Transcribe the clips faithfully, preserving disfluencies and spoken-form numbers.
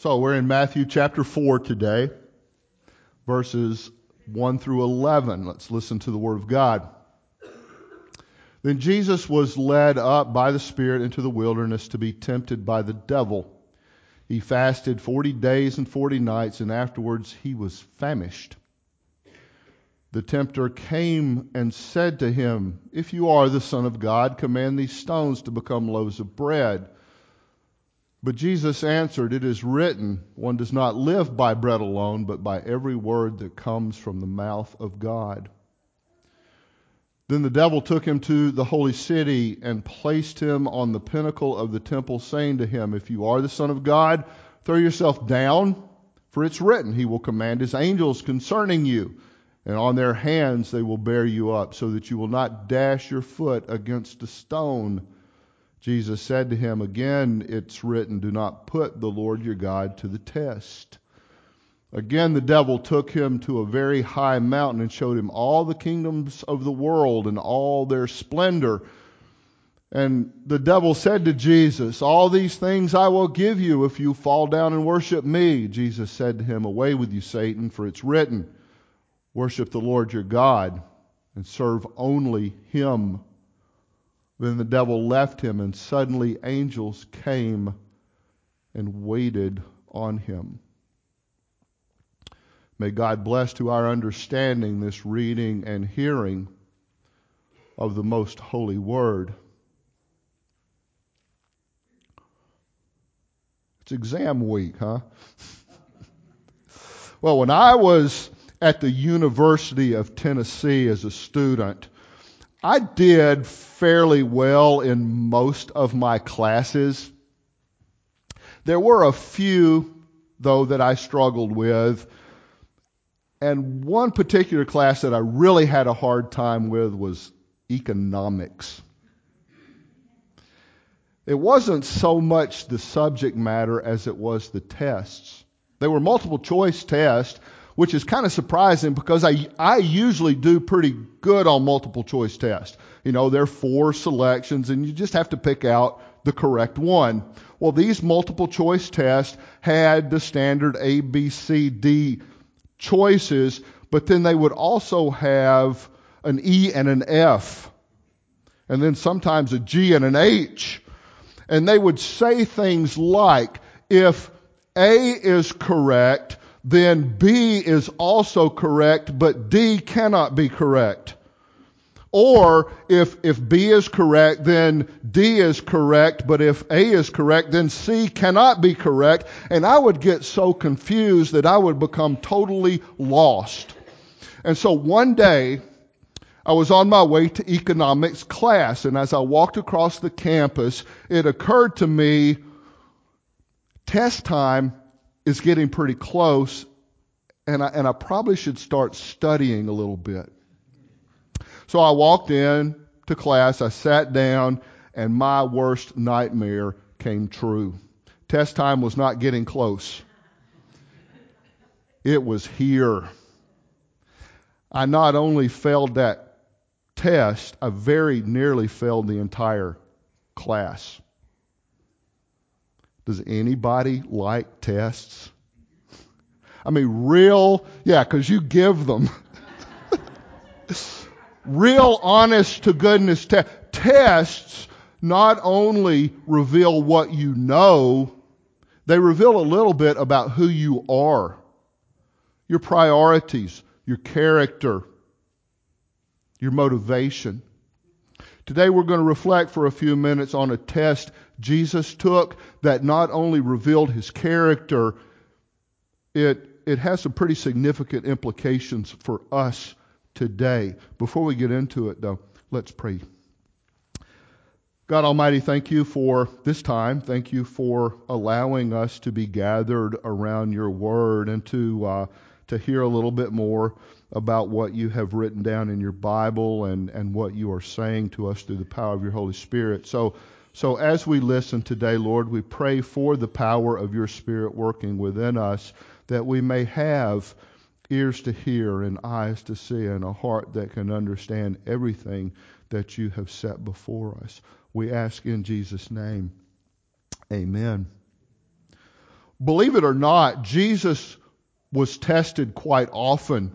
So we're in Matthew chapter four today, verses one through eleven. Let's listen to the Word of God. Then Jesus was led up by the Spirit into the wilderness to be tempted by the devil. He fasted forty days and forty nights, and afterwards he was famished. The tempter came and said to him, "If you are the Son of God, command these stones to become loaves of bread." But Jesus answered, "It is written, one does not live by bread alone, but by every word that comes from the mouth of God." Then the devil took him to the holy city and placed him on the pinnacle of the temple, saying to him, "If you are the Son of God, throw yourself down, for it's written, He will command His angels concerning you, and on their hands they will bear you up, so that you will not dash your foot against a stone." Jesus said to him, "Again it's written, do not put the Lord your God to the test." Again the devil took him to a very high mountain and showed him all the kingdoms of the world and all their splendor. And the devil said to Jesus, "All these things I will give you if you fall down and worship me." Jesus said to him, "Away with you, Satan, for it's written, worship the Lord your God and serve only Him." Then the devil left him, and suddenly angels came and waited on him. May God bless to our understanding this reading and hearing of the most holy word. It's exam week, huh? Well, when I was at the University of Tennessee as a student, I did fairly well in most of my classes. There were a few, though, that I struggled with. And one particular class that I really had a hard time with was economics. It wasn't so much the subject matter as it was the tests. They were multiple choice tests, which is kind of surprising because I, I usually do pretty good on multiple choice tests. You know, there are four selections and you just have to pick out the correct one. Well, these multiple choice tests had the standard A, B, C, D choices, but then they would also have an E and an F, and then sometimes a G and an H. And they would say things like, if A is correct, then B is also correct, but D cannot be correct. Or if, if B is correct, then D is correct, but if A is correct, then C cannot be correct. And I would get so confused that I would become totally lost. And so one day, I was on my way to economics class, and as I walked across the campus, it occurred to me, test time is getting pretty close, and I, and I probably should start studying a little bit. So I walked in to class, I sat down, and my worst nightmare came true. Test time was not getting close. It was here. I not only failed that test, I very nearly failed the entire class. Does anybody like tests? I mean, real, yeah, because you give them. Real honest to goodness te- tests not only reveal what you know, they reveal a little bit about who you are, your priorities, your character, your motivation. Today we're going to reflect for a few minutes on a test Jesus took that not only revealed His character, it, it has some pretty significant implications for us today. Before we get into it, though, let's pray. God Almighty, thank you for this time. Thank you for allowing us to be gathered around your word and to uh, to hear a little bit more about what you have written down in your Bible and, and what you are saying to us through the power of your Holy Spirit. So, so as we listen today, Lord, we pray for the power of your Spirit working within us, that we may have ears to hear and eyes to see and a heart that can understand everything that you have set before us. We ask in Jesus' name. Amen. Believe it or not, Jesus was tested quite often.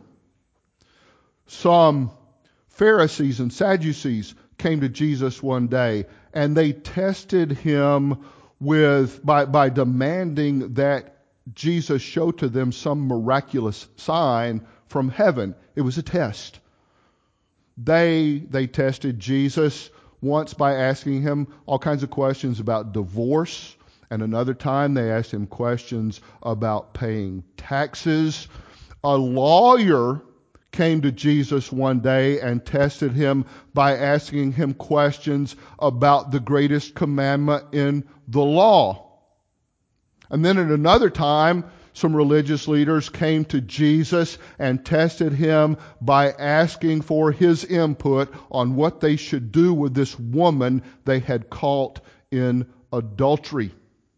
Some Pharisees and Sadducees came to Jesus one day, and they tested him with by, by demanding that Jesus show to them some miraculous sign from heaven. It was a test. They they tested Jesus once by asking him all kinds of questions about divorce, and another time they asked him questions about paying taxes. A lawyer came to Jesus one day and tested him by asking him questions about the greatest commandment in the law. And then at another time, some religious leaders came to Jesus and tested him by asking for his input on what they should do with this woman they had caught in adultery.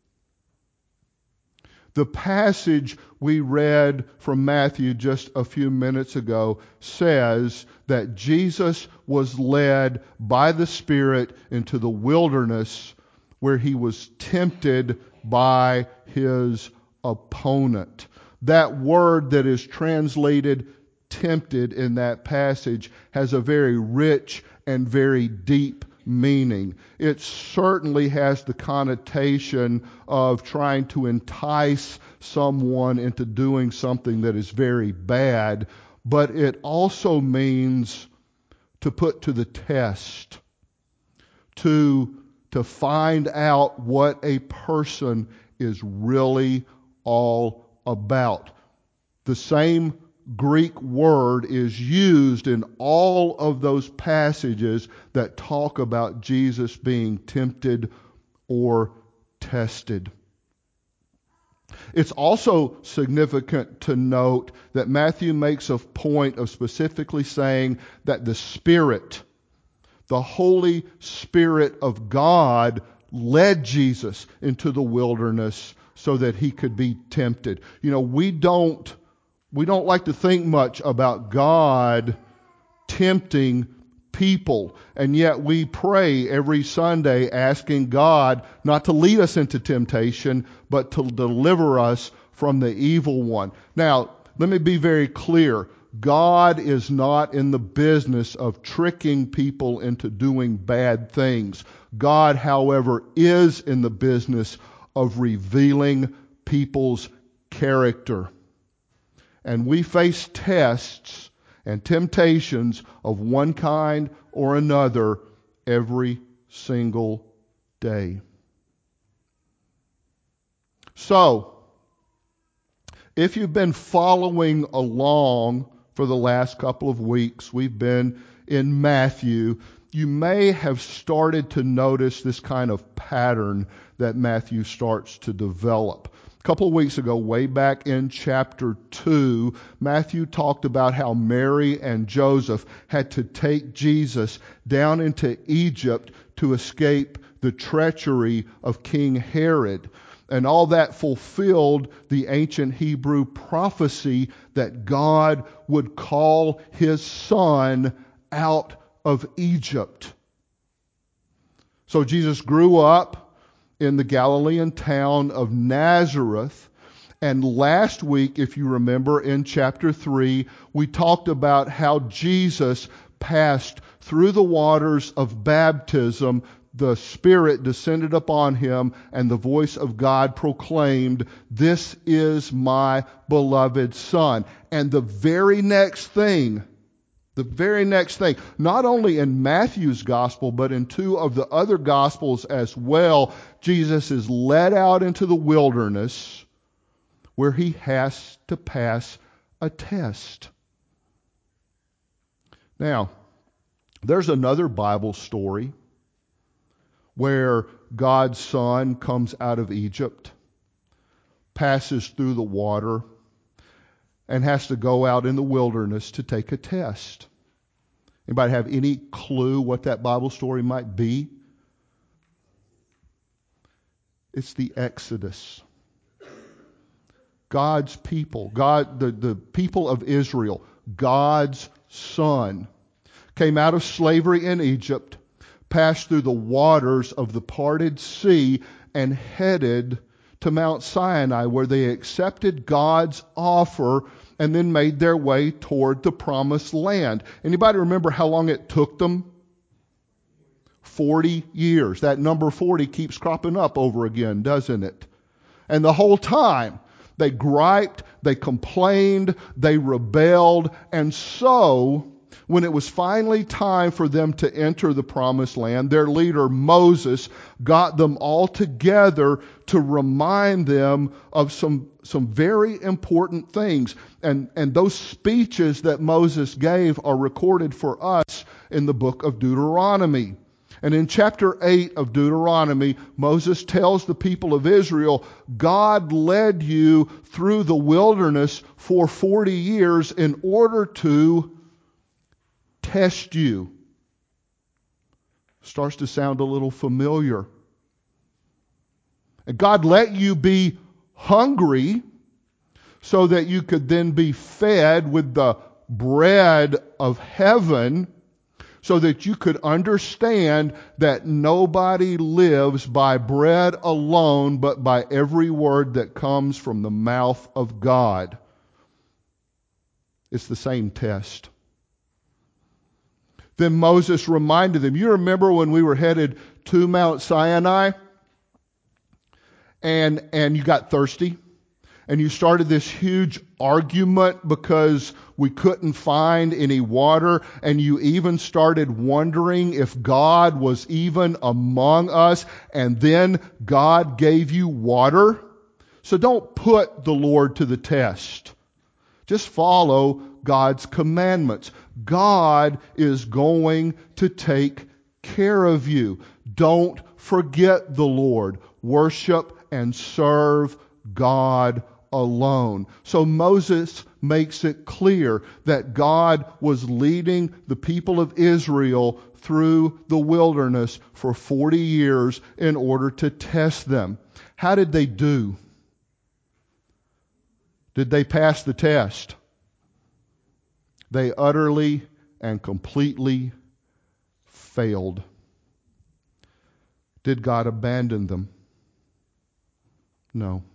The passage we read from Matthew just a few minutes ago says that Jesus was led by the Spirit into the wilderness where he was tempted by his opponent. That word that is translated tempted in that passage has a very rich and very deep meaning. It certainly has the connotation of trying to entice someone into doing something that is very bad, but it also means to put to the test, to, to find out what a person is really all about. The same Greek word is used in all of those passages that talk about Jesus being tempted or tested. It's also significant to note that Matthew makes a point of specifically saying that the Spirit, the Holy Spirit of God, led Jesus into the wilderness so that he could be tempted. You know, we don't We don't like to think much about God tempting people, and yet we pray every Sunday asking God not to lead us into temptation, but to deliver us from the evil one. Now, let me be very clear. God is not in the business of tricking people into doing bad things. God, however, is in the business of revealing people's character. And we face tests and temptations of one kind or another every single day. So, if you've been following along for the last couple of weeks, we've been in Matthew, you may have started to notice this kind of pattern that Matthew starts to develop. A couple of weeks ago, way back in chapter two, Matthew talked about how Mary and Joseph had to take Jesus down into Egypt to escape the treachery of King Herod. And all that fulfilled the ancient Hebrew prophecy that God would call his son out of Egypt. So Jesus grew up in the Galilean town of Nazareth. And last week, if you remember, in chapter three, we talked about how Jesus passed through the waters of baptism. The Spirit descended upon him, and the voice of God proclaimed, "This is my beloved Son." And the very next thing, the very next thing, not only in Matthew's gospel, but in two of the other gospels as well, Jesus is led out into the wilderness where he has to pass a test. Now, there's another Bible story where God's Son comes out of Egypt, passes through the water, and has to go out in the wilderness to take a test. Anybody have any clue what that Bible story might be? It's the Exodus. God's people, God, the, the people of Israel, God's Son, came out of slavery in Egypt, passed through the waters of the parted sea, and headed to Mount Sinai, where they accepted God's offer and then made their way toward the promised land. Anybody remember how long it took them? forty years. That number forty keeps cropping up over again, doesn't it? And the whole time, they griped, they complained, they rebelled, and so when it was finally time for them to enter the promised land, their leader Moses got them all together to remind them of some some very important things. And, and those speeches that Moses gave are recorded for us in the book of Deuteronomy. And in chapter eight of Deuteronomy, Moses tells the people of Israel, God led you through the wilderness for forty years in order to test you. Starts to sound a little familiar. And God let you be hungry so that you could then be fed with the bread of heaven, so that you could understand that nobody lives by bread alone, but by every word that comes from the mouth of God. It's the same test. Then Moses reminded them, you remember when we were headed to Mount Sinai and, and you got thirsty and you started this huge argument because we couldn't find any water, and you even started wondering if God was even among us, and then God gave you water? So don't put the Lord to the test. Just follow God's commandments. God is going to take care of you. Don't forget the Lord. Worship and serve God alone. So Moses makes it clear that God was leading the people of Israel through the wilderness for forty years in order to test them. How did they do? Did they pass the test? They utterly and completely failed. Did God abandon them? No.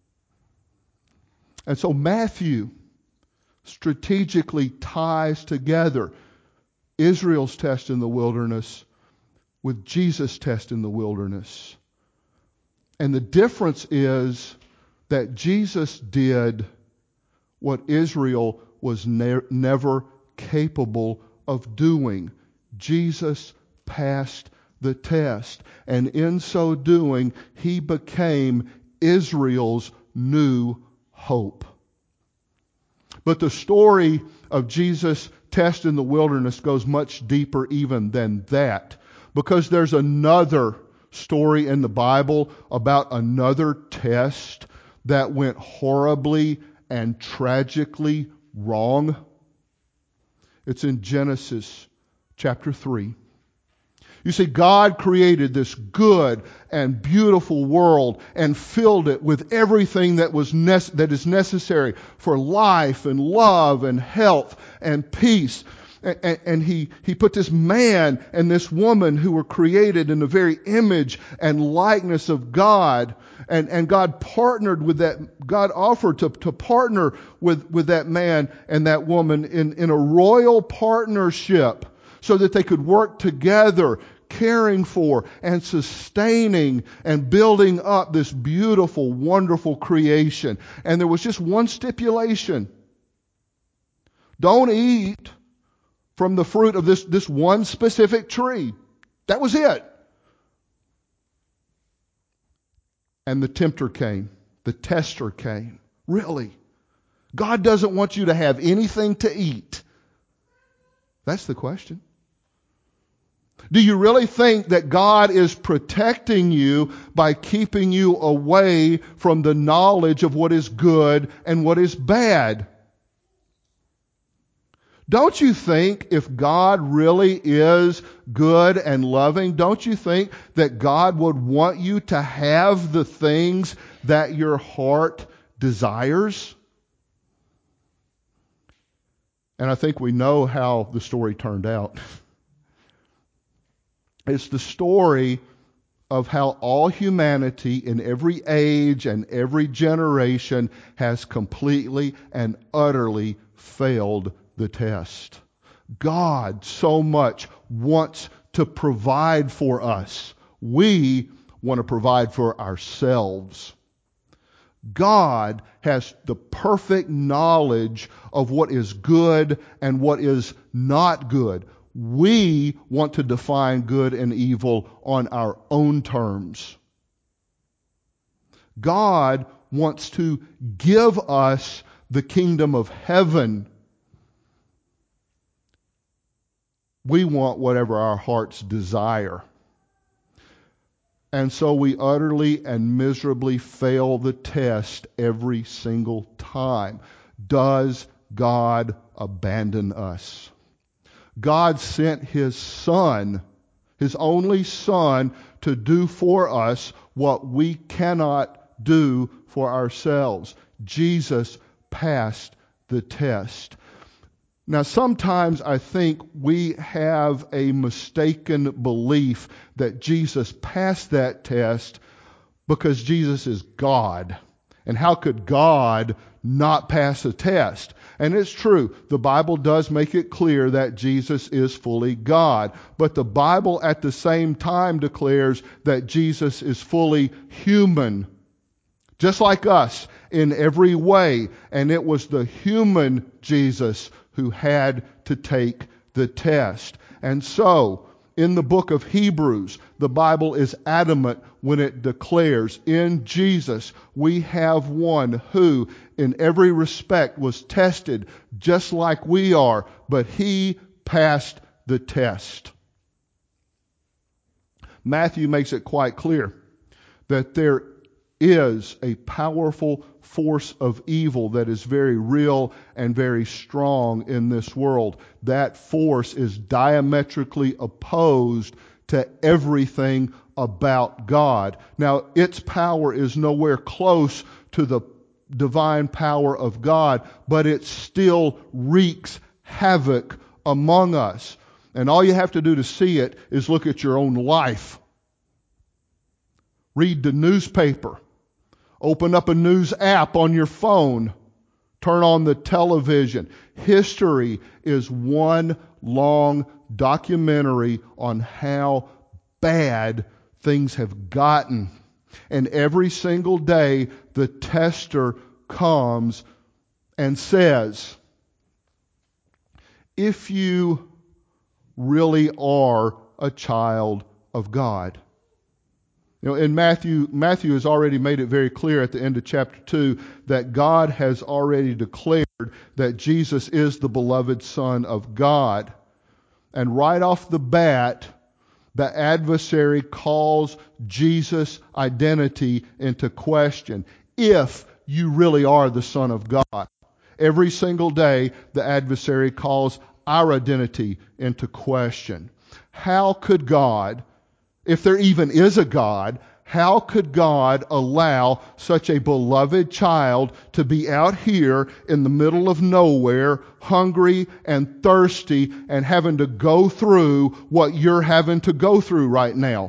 And so Matthew strategically ties together Israel's test in the wilderness with Jesus' test in the wilderness. And the difference is that Jesus did what Israel was ne- never capable of doing. Jesus passed the test. And in so doing, he became Israel's new hope. But the story of Jesus' test in the wilderness goes much deeper even than that, because there's another story in the Bible about another test that went horribly and tragically wrong. It's in Genesis chapter three. You see, God created this good and beautiful world and filled it with everything that was nece- that is necessary for life and love and health and peace. And, and he, he put this man and this woman who were created in the very image and likeness of God. And, and God partnered with that, God offered to, to partner with, with that man and that woman in, in a royal partnership so that they could work together, caring for and sustaining and building up this beautiful, wonderful creation. And there was just one stipulation. Don't eat from the fruit of this, this one specific tree. That was it. And the tempter came. The tester came. Really? God doesn't want you to have anything to eat. That's the question. Do you really think that God is protecting you by keeping you away from the knowledge of what is good and what is bad? Don't you think if God really is good and loving, don't you think that God would want you to have the things that your heart desires? And I think we know how the story turned out. It's the story of how all humanity in every age and every generation has completely and utterly failed the test. God so much wants to provide for us. We want to provide for ourselves. God has the perfect knowledge of what is good and what is not good. We want to define good and evil on our own terms. God wants to give us the kingdom of heaven. We want whatever our hearts desire. And so we utterly and miserably fail the test every single time. Does God abandon us? God sent His Son, His only Son, to do for us what we cannot do for ourselves. Jesus passed the test. Now, sometimes I think we have a mistaken belief that Jesus passed that test because Jesus is God. And how could God not pass a test? And it's true, the Bible does make it clear that Jesus is fully God. But the Bible at the same time declares that Jesus is fully human, just like us in every way. And it was the human Jesus who had to take the test. And so, in the book of Hebrews, the Bible is adamant when it declares, in Jesus we have one who, in every respect, was tested just like we are, but He passed the test. Matthew makes it quite clear that there is a powerful force of evil that is very real and very strong in this world. That force is diametrically opposed to everything about God. Now, its power is nowhere close to the divine power of God, but it still wreaks havoc among us. And all you have to do to see it is look at your own life. Read the newspaper. Open up a news app on your phone. Turn on the television. History is one long documentary on how bad things have gotten. And every single day, the tester comes and says, if you really are a child of God. You know, in Matthew, Matthew has already made it very clear at the end of chapter two that God has already declared that Jesus is the beloved Son of God. And right off the bat, the adversary calls Jesus' identity into question. If you really are the Son of God. Every single day, the adversary calls our identity into question. How could God, if there even is a God, how could God allow such a beloved child to be out here in the middle of nowhere, hungry and thirsty, and having to go through what you're having to go through right now?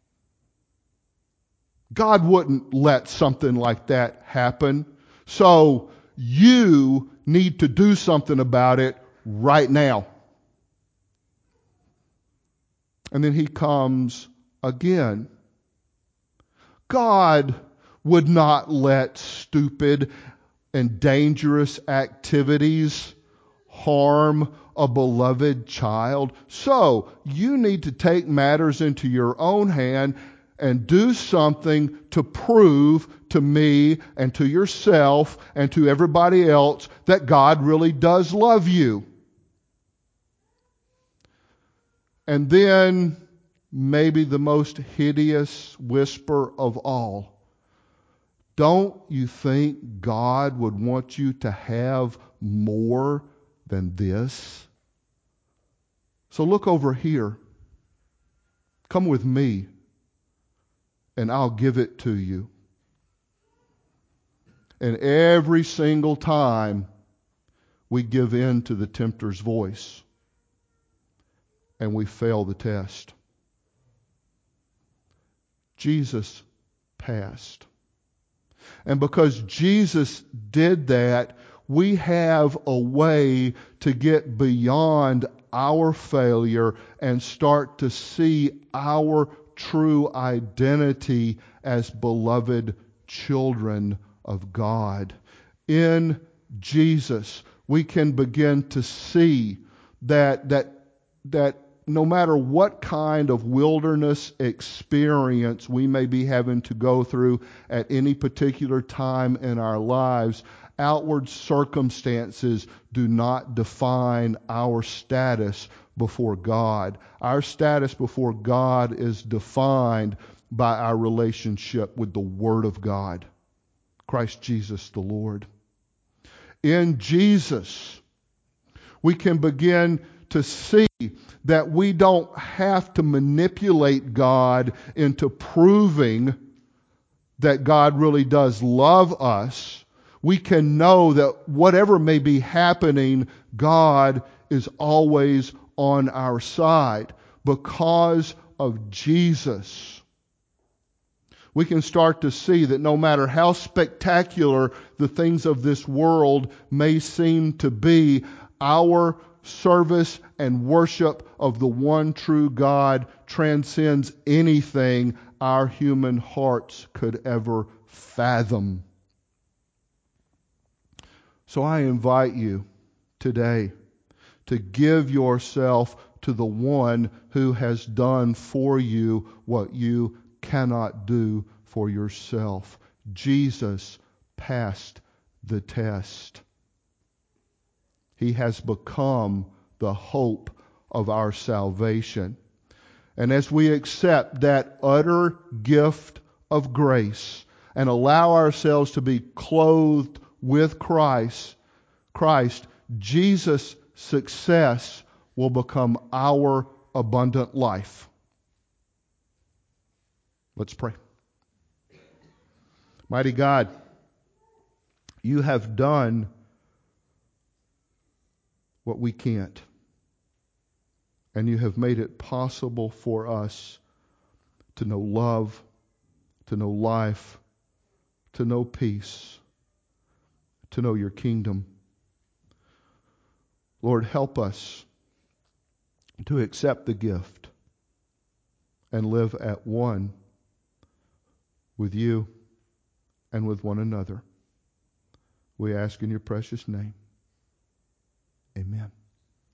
God wouldn't let something like that happen. So you need to do something about it right now. And then he comes again. God would not let stupid and dangerous activities harm a beloved child. So you need to take matters into your own hand and do something to prove to me and to yourself and to everybody else that God really does love you. And then maybe the most hideous whisper of all. Don't you think God would want you to have more than this? So look over here. Come with me, and I'll give it to you. And every single time we give in to the tempter's voice, and we fail the test. Jesus passed. And because Jesus did that, we have a way to get beyond our failure and start to see our true identity as beloved children of God. In Jesus, we can begin to see that that that no matter what kind of wilderness experience we may be having to go through at any particular time in our lives, outward circumstances do not define our status before God. Our status before God is defined by our relationship with the Word of God, Christ Jesus the Lord. In Jesus, we can begin to see that we don't have to manipulate God into proving that God really does love us. We can know that whatever may be happening, God is always on our side because of Jesus. We can start to see that no matter how spectacular the things of this world may seem to be, our service and worship of the one true God transcends anything our human hearts could ever fathom. So I invite you today to give yourself to the one who has done for you what you cannot do for yourself. Jesus passed the test. He has become the hope of our salvation. And as we accept that utter gift of grace and allow ourselves to be clothed with Christ, Christ, Jesus' success will become our abundant life. Let's pray. Mighty God, you have done what we can't. And you have made it possible for us to know love, to know life, to know peace, to know your kingdom. Lord, help us to accept the gift and live at one with you and with one another. We ask in your precious name. Amen.